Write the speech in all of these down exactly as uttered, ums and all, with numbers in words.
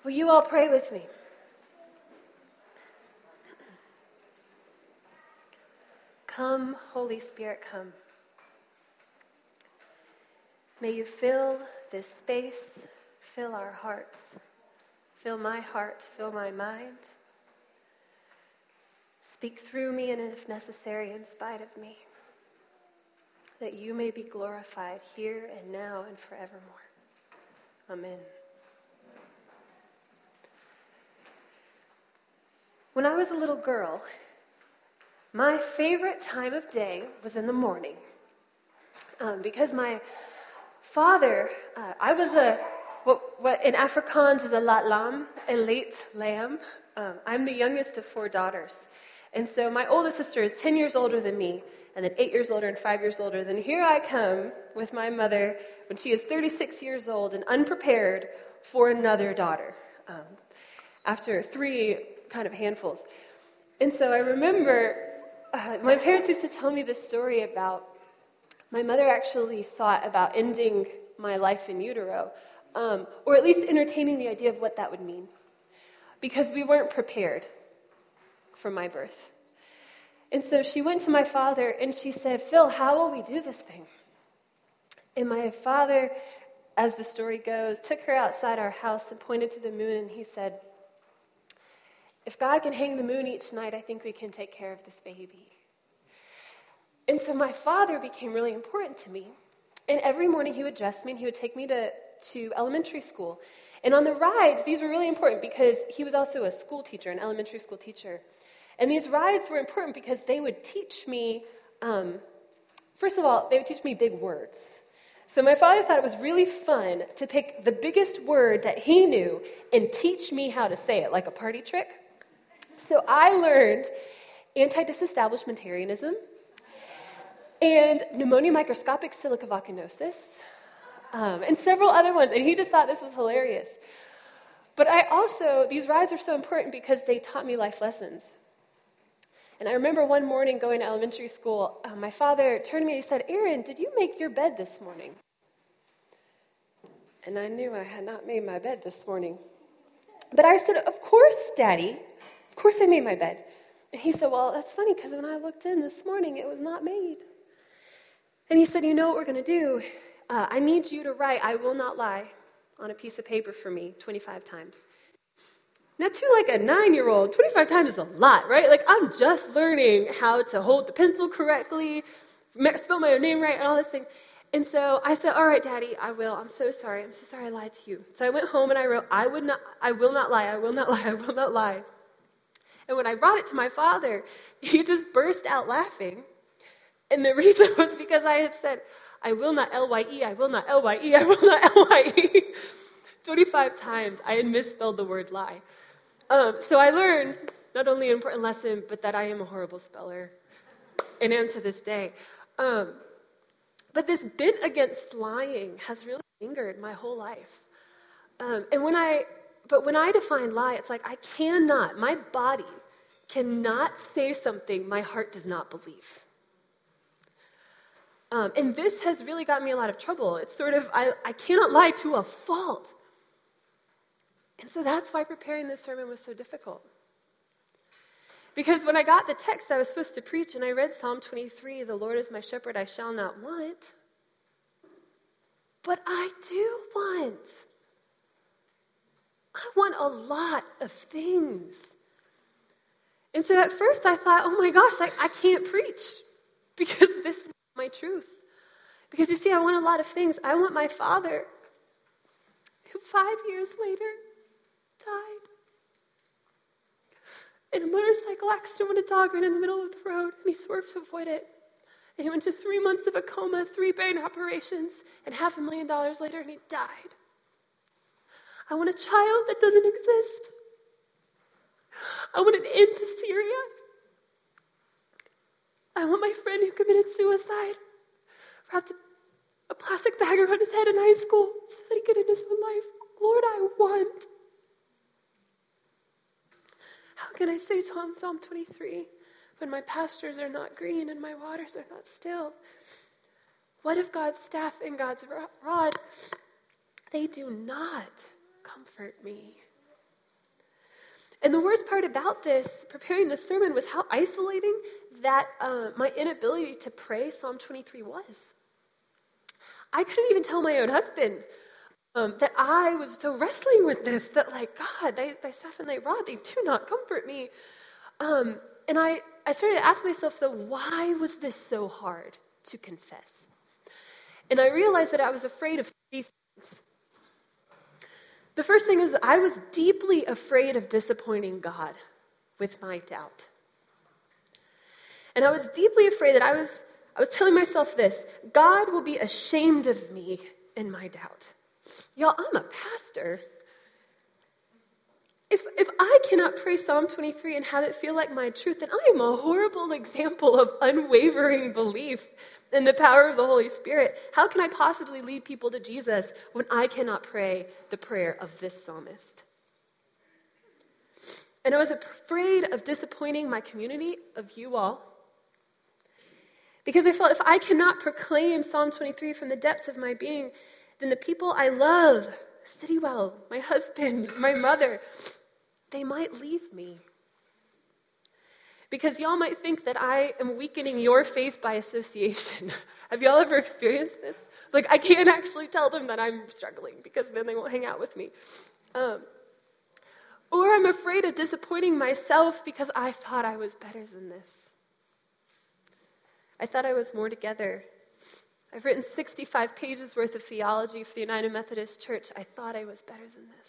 Will you all pray with me? Come, Holy Spirit, come. May you fill this space, fill our hearts, fill my heart, fill my mind. Speak through me and, if necessary, in spite of me, that you may be glorified here and now and forevermore. Amen. When I was a little girl, my favorite time of day was in the morning. Um, because my father, uh, I was a, what, what in Afrikaans is a laat lam, a late lamb. Um, I'm the youngest of four daughters. And so my oldest sister is ten years older than me, and then eight years older and five years older. Then here I come with my mother when she is thirty-six years old and unprepared for another daughter, um, after three kind of handfuls. And so I remember uh, my parents used to tell me this story about my mother actually thought about ending my life in utero, um, or at least entertaining the idea of what that would mean, because we weren't prepared for my birth. And so she went to my father and she said, "Phil, how will we do this thing?" And my father, as the story goes, took her outside our house and pointed to the moon, and he said, "If God can hang the moon each night, I think we can take care of this baby." And so my father became really important to me. And every morning he would dress me and he would take me to, to elementary school. And on the rides, these were really important because he was also a school teacher, an elementary school teacher. And these rides were important because they would teach me, um, first of all, they would teach me big words. So my father thought it was really fun to pick the biggest word that he knew and teach me how to say it, like a party trick. So I learned anti-disestablishmentarianism and pneumonia microscopic silicovaginosis, um, and several other ones. And he just thought this was hilarious. But I also, these rides are so important because they taught me life lessons. And I remember one morning going to elementary school, uh, my father turned to me and he said, "Erin, did you make your bed this morning?" And I knew I had not made my bed this morning. But I said, "Of course, Daddy. Of course I made my bed." And he said, "Well, that's funny because when I looked in this morning, it was not made." And he said, "You know what we're going to do? Uh, I need you to write 'I will not lie' on a piece of paper for me twenty-five times. Now, to like a nine-year-old, twenty-five times is a lot, right? Like, I'm just learning how to hold the pencil correctly, spell my own name right, and all these things. And so I said, "All right, Daddy, I will. I'm so sorry. I'm so sorry I lied to you." So I went home and I wrote, I would not, I will not lie, I will not lie, I will not lie. And when I brought it to my father, he just burst out laughing. And the reason was because I had said, "I will not L Y E, I will not L Y E, I will not L Y E." twenty-five times I had misspelled the word lie. Um, so I learned not only an important lesson, but that I am a horrible speller, and am to this day. Um, but this bent against lying has really lingered my whole life. Um, and when I, but when I define lie, it's like I cannot, my body cannot say something my heart does not believe. Um, and this has really gotten me a lot of trouble. It's sort of, I, I cannot lie to a fault. And so that's why preparing this sermon was so difficult. Because when I got the text I was supposed to preach and I read Psalm twenty-three, "The Lord is my shepherd, I shall not want." But I do want. I want a lot of things. And so at first I thought, oh my gosh, I, I can't preach because this is my truth. Because you see, I want a lot of things. I want my father, who five years later died in a motorcycle accident when a dog ran in the middle of the road, and he swerved to avoid it. And he went to three months of a coma, three brain operations, and half a million dollars later, and he died. I want a child that doesn't exist. I want an end to Syria. I want my friend who committed suicide, wrapped a plastic bag around his head in high school so that he could end his own life. Lord, I want. How can I say Psalm Psalm twenty-three when my pastures are not green and my waters are not still? What if God's staff and God's rod, they do not comfort me? And the worst part about this, preparing this sermon, was how isolating that uh, my inability to pray Psalm twenty-three was. I couldn't even tell my own husband um, that I was so wrestling with this, that like, God, thy, thy staff and thy rod, they do not comfort me. Um, and I, I started to ask myself, though, why was this so hard to confess? And I realized that I was afraid of three things. The first thing is I was deeply afraid of disappointing God with my doubt. And I was deeply afraid that I was, I was telling myself this: God will be ashamed of me in my doubt. Y'all, I'm a pastor. If, if I cannot pray Psalm twenty-three and have it feel like my truth, then I am a horrible example of unwavering belief in the power of the Holy Spirit. How can I possibly lead people to Jesus when I cannot pray the prayer of this psalmist? And I was afraid of disappointing my community, of you all, because I felt if I cannot proclaim Psalm twenty-three from the depths of my being, then the people I love, Citywell, my husband, my mother, they might leave me. Because y'all might think that I am weakening your faith by association. Have y'all ever experienced this? Like, I can't actually tell them that I'm struggling because then they won't hang out with me. Um, or I'm afraid of disappointing myself because I thought I was better than this. I thought I was more together. I've written sixty-five pages worth of theology for the United Methodist Church. I thought I was better than this.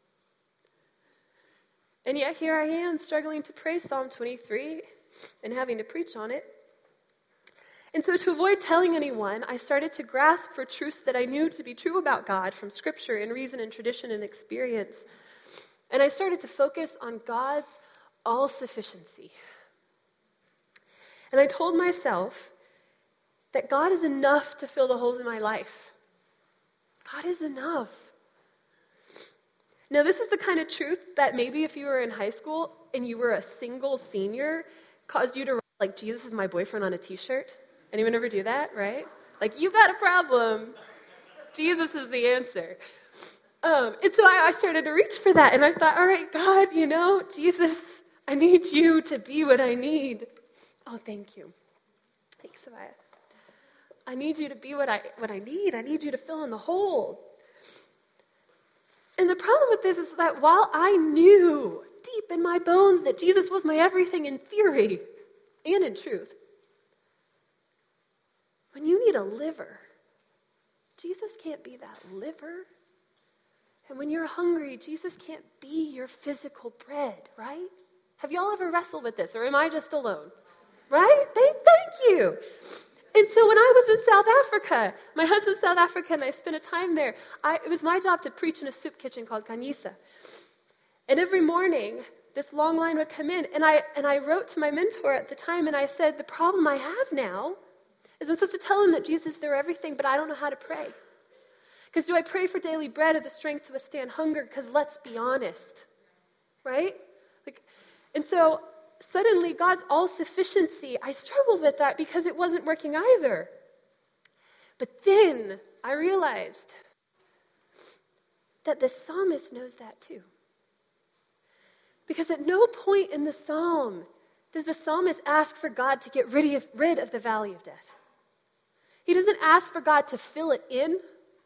And yet here I am struggling to pray Psalm twenty-three and having to preach on it. And so to avoid telling anyone, I started to grasp for truths that I knew to be true about God from Scripture and reason and tradition and experience. And I started to focus on God's all-sufficiency. And I told myself that God is enough to fill the holes in my life. God is enough. Now, this is the kind of truth that maybe if you were in high school and you were a single senior, caused you to write, like, Jesus is my boyfriend on a t-shirt. Anyone ever do that, right? Like, you got a problem. Jesus is the answer. Um, and so I, I started to reach for that, and I thought, all right, God, you know, Jesus, I need you to be what I need. Oh, thank you. Thanks, Savaya. I need you to be what I what I need. I need you to fill in the hole. And the problem with this is that while I knew deep in my bones that Jesus was my everything in theory and in truth, when you need a liver, Jesus can't be that liver. And when you're hungry, Jesus can't be your physical bread, right? Have y'all ever wrestled with this, or am I just alone? Right? Thank, thank you. And so when I was in South Africa, my husband's South Africa, and I spent a time there, I, it was my job to preach in a soup kitchen called Kanisa. And every morning, this long line would come in, and I and I wrote to my mentor at the time, and I said, the problem I have now is I'm supposed to tell him that Jesus is their everything, but I don't know how to pray. Because do I pray for daily bread or the strength to withstand hunger? Because let's be honest, right? Like, and so suddenly, God's all-sufficiency, I struggled with that because it wasn't working either. But then I realized that the psalmist knows that too. Because at no point in the psalm does the psalmist ask for God to get rid of, rid of the valley of death. He doesn't ask for God to fill it in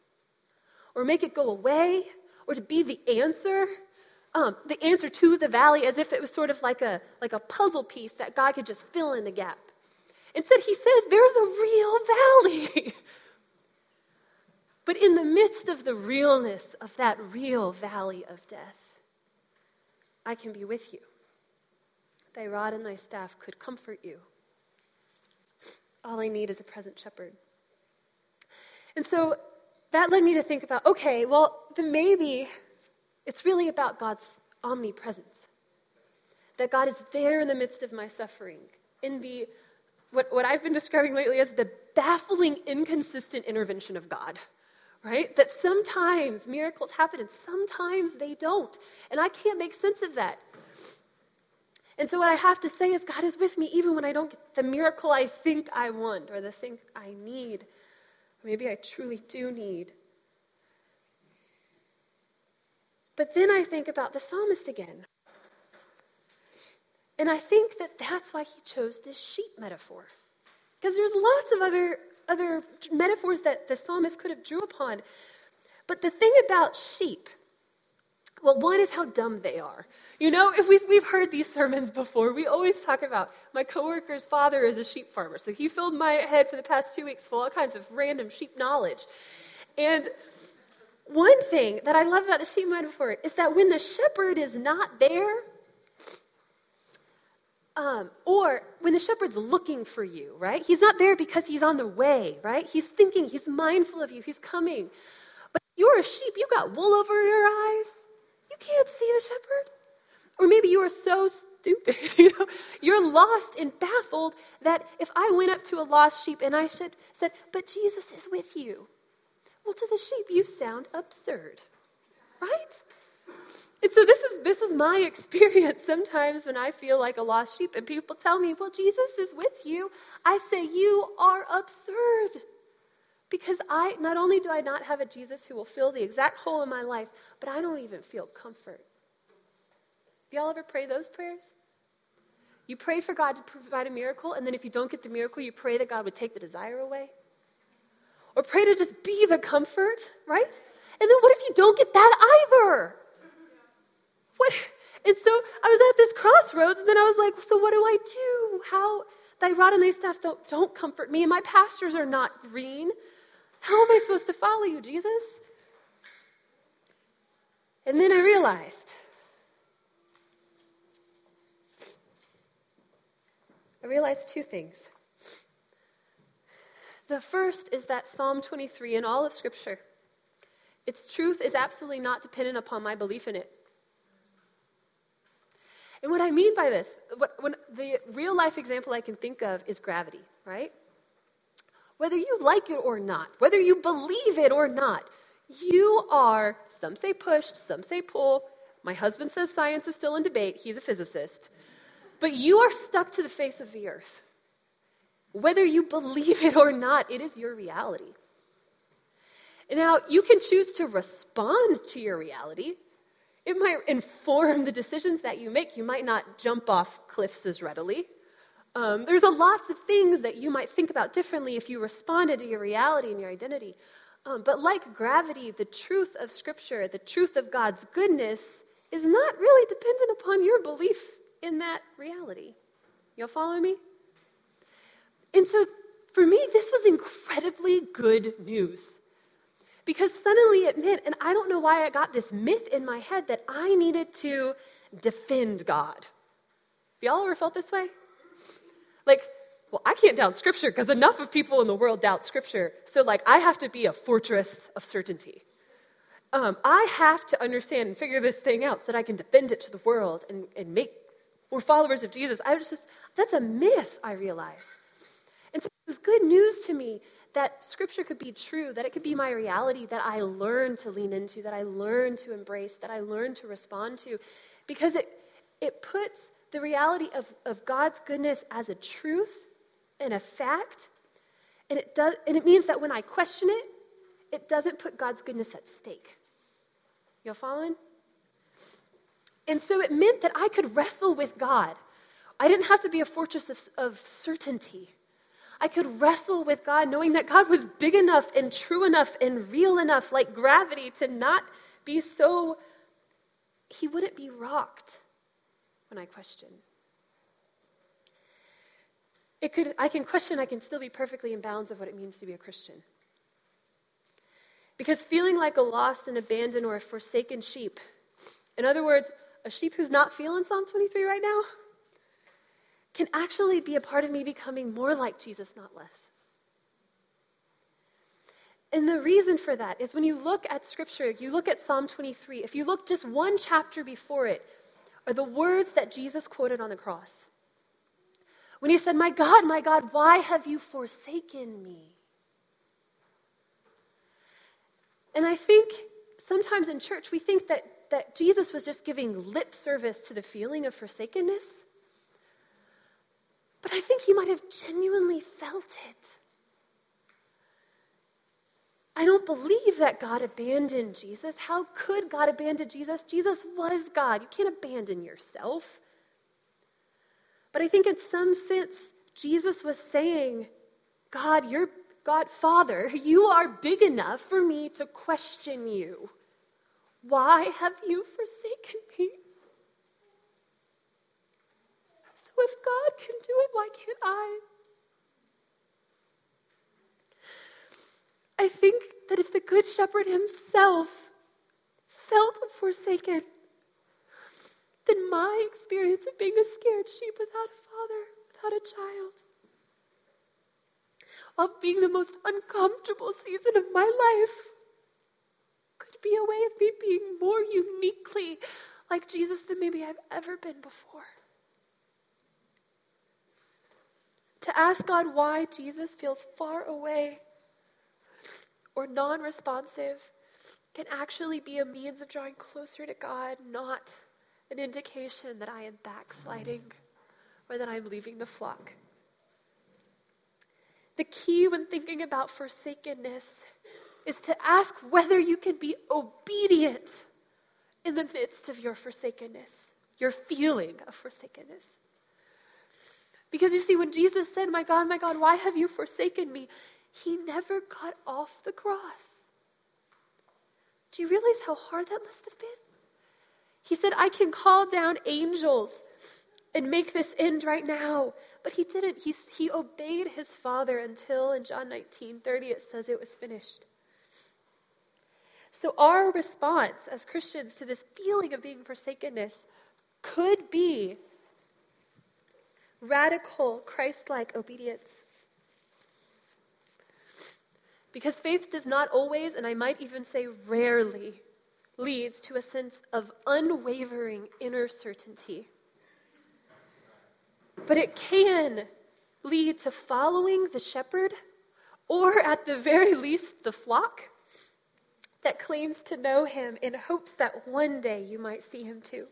or make it go away or to be the answer. Um, the answer to the valley, as if it was sort of like a like a puzzle piece that God could just fill in the gap. Instead, he says, there's a real valley. But in the midst of the realness of that real valley of death, I can be with you. Thy rod and thy staff could comfort you. All I need is a present shepherd. And so that led me to think about, okay, well, then maybe it's really about God's omnipresence. That God is there in the midst of my suffering. In the, what, what I've been describing lately as the baffling, inconsistent intervention of God. Right? That sometimes miracles happen and sometimes they don't. And I can't make sense of that. And so what I have to say is God is with me even when I don't get the miracle I think I want or the thing I need. Maybe I truly do need. But then I think about the psalmist again. And I think that that's why he chose this sheep metaphor. Because there's lots of other, other metaphors that the psalmist could have drew upon. But the thing about sheep, well, one is how dumb they are. You know, if we've, we've heard these sermons before, we always talk about my coworker's father is a sheep farmer. So he filled my head for the past two weeks full of all kinds of random sheep knowledge. And one thing that I love about the sheep metaphor is that when the shepherd is not there, um, or when the shepherd's looking for you, right? He's not there because he's on the way, right? He's thinking, he's mindful of you, he's coming. But you're a sheep, you got wool over your eyes. You can't see the shepherd. Or maybe you are so stupid, you know, you're lost and baffled that if I went up to a lost sheep and I should said, but Jesus is with you. Well, to the sheep, you sound absurd, right? And so this is this was my experience sometimes when I feel like a lost sheep and people tell me, well, Jesus is with you. I say, you are absurd. Because I, not only do I not have a Jesus who will fill the exact hole in my life, but I don't even feel comfort. Have y'all ever prayed those prayers? You pray for God to provide a miracle, and then if you don't get the miracle, you pray that God would take the desire away. Or pray to just be the comfort, right? And then what if you don't get that either? What? And so I was at this crossroads, and then I was like, so what do I do? How? Thy rod and thy staff don't, don't comfort me, and my pastures are not green. How am I supposed to follow you, Jesus? And then I realized, I realized two things. The first is that Psalm twenty-three and all of Scripture, its truth is absolutely not dependent upon my belief in it. And what I mean by this, what, when the real life example I can think of is gravity, right? Whether you like it or not, whether you believe it or not, you are, some say pushed, some say pull. My husband says science is still in debate. He's a physicist. But you are stuck to the face of the earth. Whether you believe it or not, it is your reality. And now, you can choose to respond to your reality. It might inform the decisions that you make. You might not jump off cliffs as readily. Um, there's a lots of things that you might think about differently if you responded to your reality and your identity. Um, but like gravity, the truth of Scripture, the truth of God's goodness is not really dependent upon your belief in that reality. Y'all follow me? And so for me, this was incredibly good news. Because suddenly it meant, and I don't know why I got this myth in my head that I needed to defend God. Have y'all ever felt this way? Like, well, I can't doubt Scripture because enough of people in the world doubt Scripture. So, like, I have to be a fortress of certainty. Um, I have to understand and figure this thing out so that I can defend it to the world and, and make more followers of Jesus. I was just, that's a myth, I realized. And so it was good news to me that Scripture could be true, that it could be my reality, that I learned to lean into, that I learned to embrace, that I learned to respond to, because it it puts the reality of, of God's goodness as a truth and a fact, and it does, and it means that when I question it, it doesn't put God's goodness at stake. Y'all following? And so it meant that I could wrestle with God. I didn't have to be a fortress of, of certainty. I could wrestle with God knowing that God was big enough and true enough and real enough, like gravity, to not be so, he wouldn't be rocked when I question. It could, I can question, I can still be perfectly in bounds of what it means to be a Christian. Because feeling like a lost and abandoned or a forsaken sheep, in other words, a sheep who's not feeling Psalm twenty-three right now, can actually be a part of me becoming more like Jesus, not less. And the reason for that is when you look at Scripture, you look at Psalm twenty-three, if you look just one chapter before it, are the words that Jesus quoted on the cross. When he said, "My God, my God, why have you forsaken me?" And I think sometimes in church we think that, that Jesus was just giving lip service to the feeling of forsakenness. But I think he might have genuinely felt it. I don't believe that God abandoned Jesus. How could God abandon Jesus? Jesus was God. You can't abandon yourself. But I think in some sense, Jesus was saying, God, you're God, Father, you are big enough for me to question you. Why have you forsaken me? So if God can do it, why can't I? I think that if the Good Shepherd himself felt forsaken, then my experience of being a scared sheep without a father, without a child, of being the most uncomfortable season of my life, could be a way of me being more uniquely like Jesus than maybe I've ever been before. To ask God why Jesus feels far away or non-responsive can actually be a means of drawing closer to God, not an indication that I am backsliding or that I'm leaving the flock. The key when thinking about forsakenness is to ask whether you can be obedient in the midst of your forsakenness, your feeling of forsakenness. Because you see, when Jesus said, my God, my God, why have you forsaken me? He never got off the cross. Do you realize how hard that must have been? He said, I can call down angels and make this end right now. But he didn't. He, he obeyed his Father until in John nineteen thirty it says it was finished. So our response as Christians to this feeling of being forsakenness could be radical, Christ-like obedience. Because faith does not always, and I might even say rarely, leads to a sense of unwavering inner certainty. But it can lead to following the shepherd, or at the very least, the flock that claims to know him in hopes that one day you might see him too.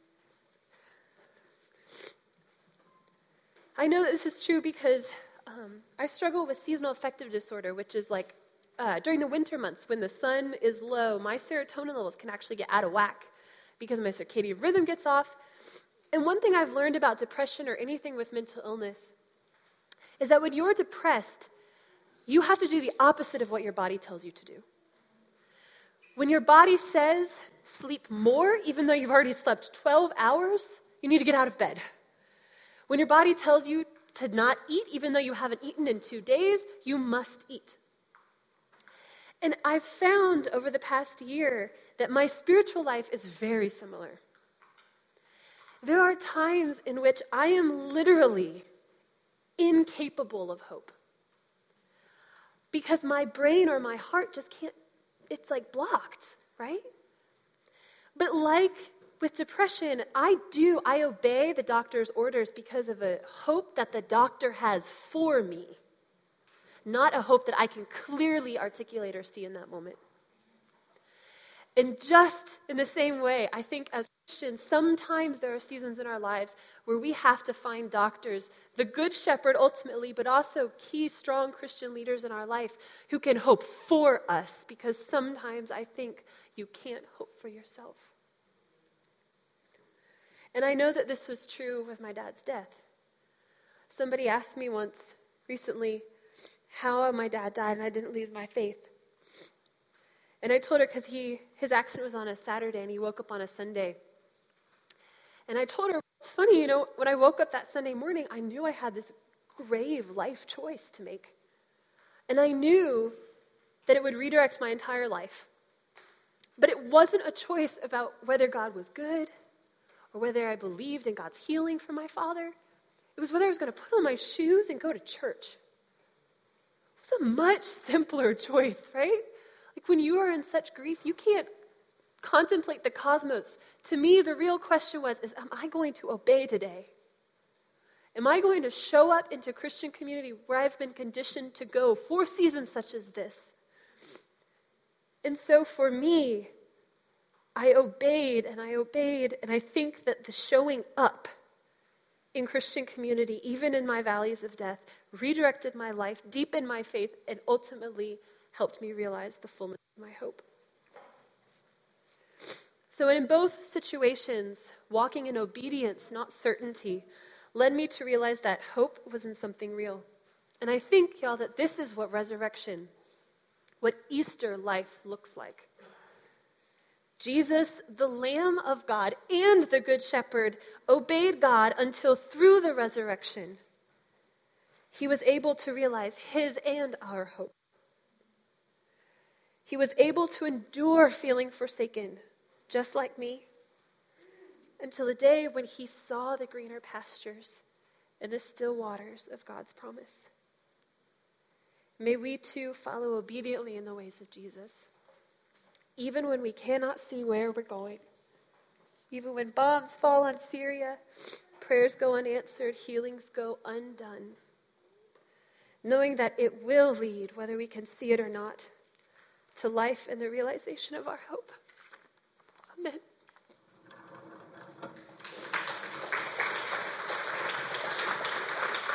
I know that this is true because um, I struggle with seasonal affective disorder, which is like uh, during the winter months when the sun is low, my serotonin levels can actually get out of whack because my circadian rhythm gets off. And one thing I've learned about depression or anything with mental illness is that when you're depressed, you have to do the opposite of what your body tells you to do. When your body says sleep more, even though you've already slept twelve hours, you need to get out of bed. When your body tells you to not eat, even though you haven't eaten in two days, you must eat. And I've found over the past year that my spiritual life is very similar. There are times in which I am literally incapable of hope because my brain or my heart just can't, it's like blocked, right? But like with depression, I do, I obey the doctor's orders because of a hope that the doctor has for me, not a hope that I can clearly articulate or see in that moment. And just in the same way, I think as Christians, sometimes there are seasons in our lives where we have to find doctors, the Good Shepherd ultimately, but also key, strong Christian leaders in our life who can hope for us, because sometimes I think you can't hope for yourself. And I know that this was true with my dad's death. Somebody asked me once recently how my dad died, and I didn't lose my faith. And I told her because he his accident was on a Saturday, and he woke up on a Sunday. And I told her, it's funny, you know, when I woke up that Sunday morning, I knew I had this grave life choice to make. And I knew that it would redirect my entire life. But it wasn't a choice about whether God was good or whether I believed in God's healing for my father. It was whether I was going to put on my shoes and go to church. It was a much simpler choice, right? Like when you are in such grief, you can't contemplate the cosmos. To me, the real question was, is am I going to obey today? Am I going to show up into Christian community where I've been conditioned to go for seasons such as this? And so for me, I obeyed and I obeyed, and I think that the showing up in Christian community, even in my valleys of death, redirected my life, deepened my faith, and ultimately helped me realize the fullness of my hope. So in both situations, walking in obedience, not certainty, led me to realize that hope was in something real. And I think, y'all, that this is what resurrection, what Easter life looks like. Jesus, the Lamb of God and the Good Shepherd, obeyed God until through the resurrection, he was able to realize his and our hope. He was able to endure feeling forsaken, just like me, until the day when he saw the greener pastures and the still waters of God's promise. May we too follow obediently in the ways of Jesus, even when we cannot see where we're going, even when bombs fall on Syria, prayers go unanswered, healings go undone, knowing that it will lead, whether we can see it or not, to life and the realization of our hope. Amen.